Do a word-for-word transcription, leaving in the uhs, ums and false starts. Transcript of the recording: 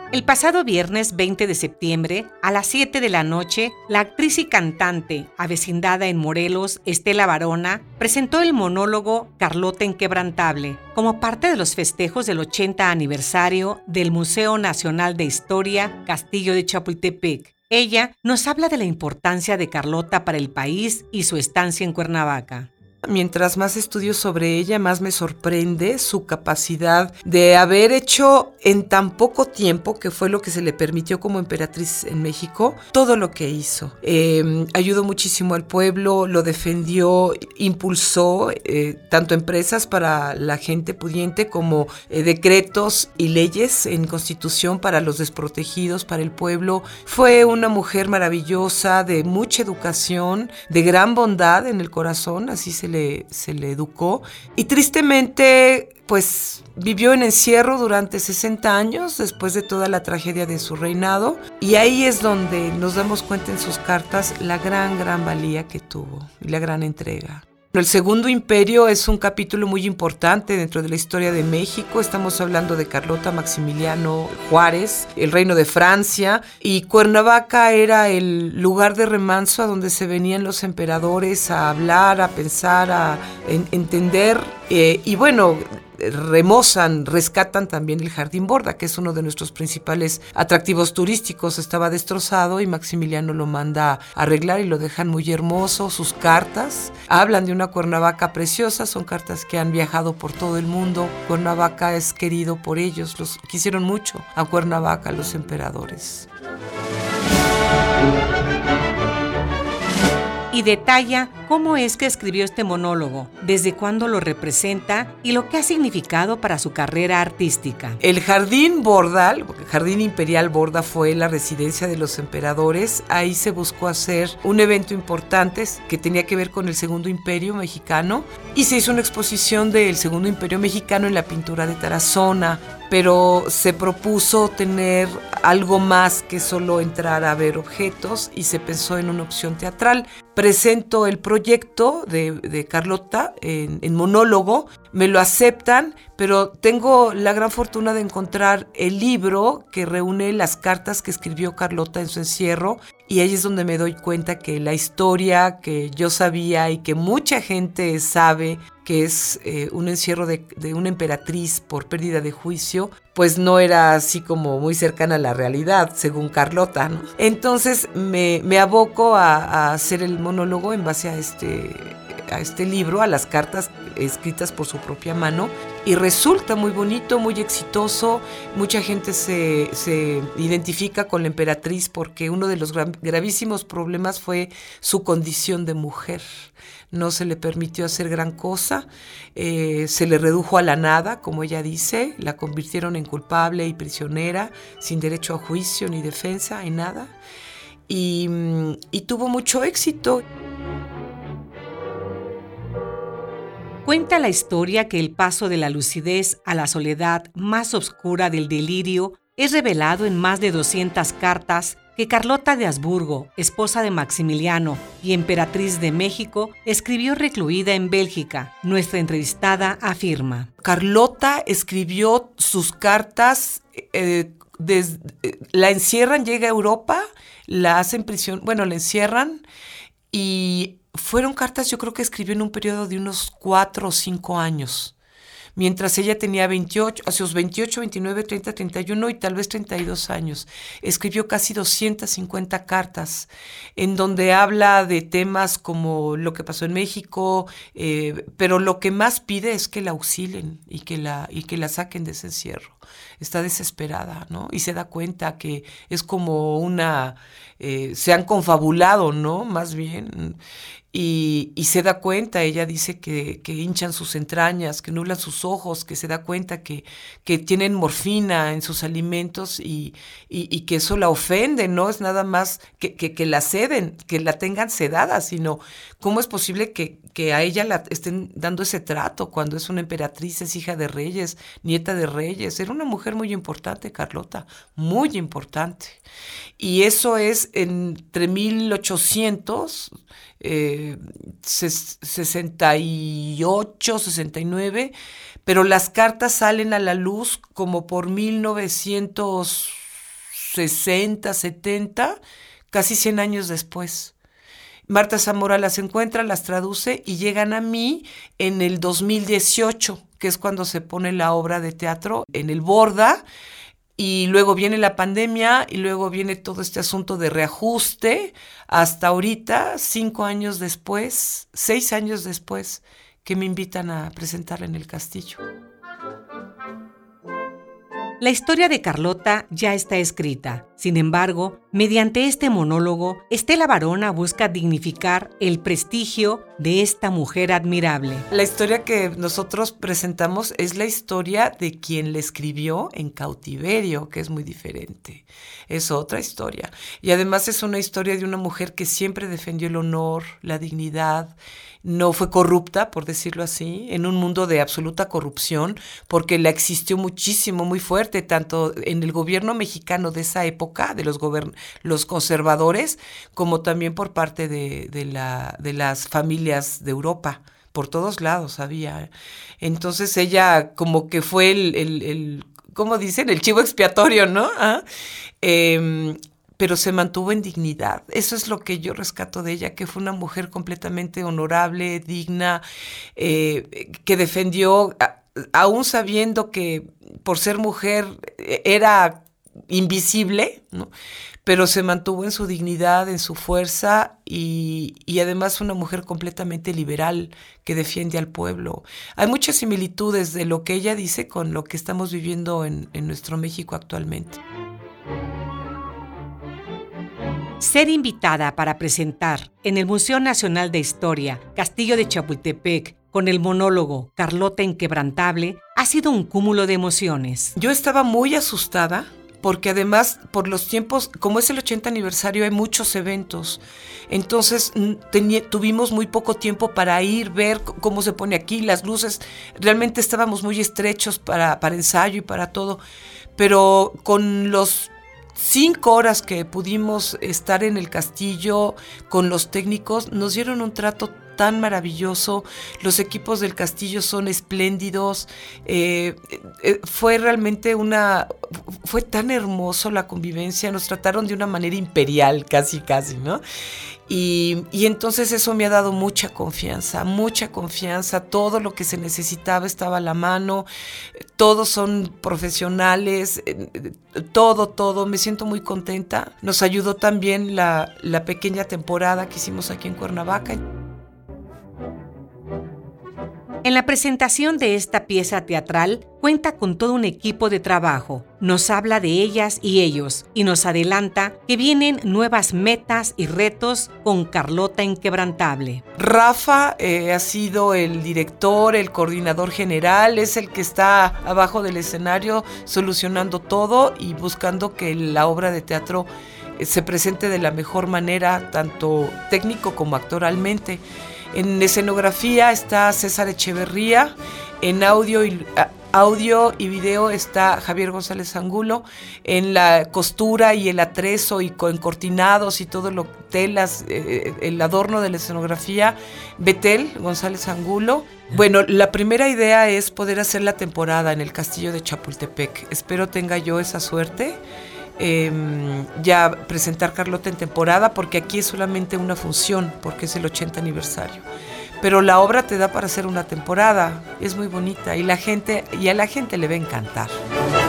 El pasado viernes veinte de septiembre, a las siete de la noche, la actriz y cantante, avecindada en Morelos, Estela Varona, presentó el monólogo Carlota Inquebrantable, como parte de los festejos del ochenta aniversario del Museo Nacional de Historia Castillo de Chapultepec. Ella nos habla de la importancia de Carlota para el país y su estancia en Cuernavaca. Mientras más estudio sobre ella, más me sorprende su capacidad de haber hecho en tan poco tiempo, que fue lo que se le permitió como emperatriz en México, todo lo que hizo. Eh, ayudó muchísimo al pueblo, lo defendió, impulsó eh, tanto empresas para la gente pudiente como eh, decretos y leyes en constitución para los desprotegidos, para el pueblo. Fue una mujer maravillosa, de mucha educación, de gran bondad en el corazón, así se Le, se le educó, y tristemente pues vivió en encierro durante sesenta años después de toda la tragedia de su reinado, y ahí es donde nos damos cuenta en sus cartas la gran gran valía que tuvo y la gran entrega. El Segundo Imperio es un capítulo muy importante dentro de la historia de México. Estamos hablando de Carlota, Maximiliano, Juárez, el Reino de Francia, y Cuernavaca era el lugar de remanso a donde se venían los emperadores a hablar, a pensar, a en, entender, eh, y bueno, remozan, rescatan también el Jardín Borda, que es uno de nuestros principales atractivos turísticos. Estaba destrozado y Maximiliano lo manda a arreglar y lo dejan muy hermoso. Sus cartas hablan de una Cuernavaca preciosa, son cartas que han viajado por todo el mundo. Cuernavaca es querido por ellos, los quisieron mucho a Cuernavaca los emperadores. Y detalla cómo es que escribió este monólogo, desde cuándo lo representa y lo que ha significado para su carrera artística. El Jardín Borda, el Jardín Imperial Borda, fue la residencia de los emperadores. Ahí se buscó hacer un evento importante que tenía que ver con el Segundo Imperio Mexicano, y se hizo una exposición del Segundo Imperio Mexicano en la pintura de Tarazona, pero se propuso tener algo más que solo entrar a ver objetos y se pensó en una opción teatral. Presento el proyecto de, de Carlota en, en monólogo, me lo aceptan, pero tengo la gran fortuna de encontrar el libro que reúne las cartas que escribió Carlota en su encierro, y ahí es donde me doy cuenta que la historia que yo sabía y que mucha gente sabe, que es eh, un encierro de, de una emperatriz por pérdida de juicio, pues no era así como muy cercana a la realidad, según Carlota, ¿no? Entonces me, me aboco a, a hacer el monólogo en base a este, a este libro, a las cartas escritas por su propia mano, y resulta muy bonito, muy exitoso. Mucha gente se, se identifica con la emperatriz porque uno de los gra- gravísimos problemas fue su condición de mujer. No se le permitió hacer gran cosa, eh, se le redujo a la nada, como ella dice, la convirtieron en culpable y prisionera, sin derecho a juicio ni defensa, ni nada, y, y tuvo mucho éxito. Cuenta la historia que el paso de la lucidez a la soledad más oscura del delirio es revelado en más de doscientas cartas que Carlota de Habsburgo, esposa de Maximiliano y emperatriz de México, escribió recluida en Bélgica. Nuestra entrevistada afirma: Carlota escribió sus cartas, eh, desde, eh, la encierran, llega a Europa, la hacen prisión, bueno, la encierran, y fueron cartas, yo creo que escribió en un periodo de unos cuatro o cinco años. Mientras ella tenía veintiocho, hacia sus veintiocho, veintinueve, treinta, treinta y uno y tal vez treinta y dos años. Escribió casi doscientas cincuenta cartas en donde habla de temas como lo que pasó en México, eh, pero lo que más pide es que la auxilien y que la, y que la saquen de ese encierro. Está desesperada, ¿no? Y se da cuenta que es como una... Eh, se han confabulado, ¿no? Más bien... Y, y se da cuenta, ella dice que, que hinchan sus entrañas, que nublan sus ojos, que se da cuenta que, que tienen morfina en sus alimentos y, y, y que eso la ofende, no es nada más que, que, que la ceden, que la tengan sedada, sino cómo es posible que, que a ella la estén dando ese trato cuando es una emperatriz, es hija de reyes, nieta de reyes. Era una mujer muy importante, Carlota, muy importante. Y eso es entre mil ochocientos... Eh, sesenta y ocho, sesenta y nueve, pero las cartas salen a la luz como por mil novecientos sesenta, setenta, casi cien años después. Marta Zamora las encuentra, las traduce y llegan a mí en el dos mil dieciocho, que es cuando se pone la obra de teatro en el Borda, y luego viene la pandemia y luego viene todo este asunto de reajuste hasta ahorita, cinco años después, seis años después, que me invitan a presentarla en el Castillo. La historia de Carlota ya está escrita. Sin embargo, mediante este monólogo, Estela Varona busca dignificar el prestigio de esta mujer admirable. La historia que nosotros presentamos es la historia de quien la escribió en cautiverio, que es muy diferente. Es otra historia. Y además es una historia de una mujer que siempre defendió el honor, la dignidad, no fue corrupta, por decirlo así, en un mundo de absoluta corrupción, porque la existió muchísimo, muy fuerte, tanto en el gobierno mexicano de esa época, de los, gobern- los conservadores, como también por parte de, de, la, de las familias de Europa. Por todos lados había. Entonces ella como que fue el, el, el ¿cómo dicen? El chivo expiatorio, ¿no? ¿Ah? Eh, pero se mantuvo en dignidad. Eso es lo que yo rescato de ella, que fue una mujer completamente honorable, digna, eh, que defendió, a, aún sabiendo que por ser mujer era invisible, ¿no? Pero se mantuvo en su dignidad, en su fuerza y, y además una mujer completamente liberal que defiende al pueblo. Hay muchas similitudes de lo que ella dice con lo que estamos viviendo en, en nuestro México actualmente. Ser invitada para presentar en el Museo Nacional de Historia, Castillo de Chapultepec, con el monólogo Carlota Inquebrantable, ha sido un cúmulo de emociones. Yo estaba muy asustada porque además por los tiempos, como es el ochenta aniversario, hay muchos eventos. Entonces teni- tuvimos muy poco tiempo para ir, ver c- cómo se pone aquí, las luces. Realmente estábamos muy estrechos para, para ensayo y para todo. Pero con los cinco horas que pudimos estar en el castillo con los técnicos, nos dieron un trato tan maravilloso. Los equipos del castillo son espléndidos. Eh, eh, fue realmente una... Fue tan hermoso la convivencia. Nos trataron de una manera imperial, casi, casi, ¿no? Y, y entonces eso me ha dado mucha confianza, mucha confianza. Todo lo que se necesitaba estaba a la mano. Todos son profesionales. Todo, todo. Me siento muy contenta. Nos ayudó también la, la pequeña temporada que hicimos aquí en Cuernavaca. En la presentación de esta pieza teatral cuenta con todo un equipo de trabajo. Nos habla de ellas y ellos y nos adelanta que vienen nuevas metas y retos con Carlota Inquebrantable. Rafa eh, ha sido el director, el coordinador general, es el que está abajo del escenario solucionando todo y buscando que la obra de teatro eh, se presente de la mejor manera, tanto técnico como actoralmente. En escenografía está César Echeverría, en audio y, audio y video está Javier González Angulo, en la costura y el atrezo y con cortinados y todo lo telas, eh, el adorno de la escenografía, Betel González Angulo. Bueno, la primera idea es poder hacer la temporada en el Castillo de Chapultepec. Espero tenga yo esa suerte. Eh, ya presentar Carlota en temporada, porque aquí es solamente una función, porque es el ochenta aniversario. Pero la obra te da para hacer una temporada, es muy bonita y la gente, y a la gente le va a encantar.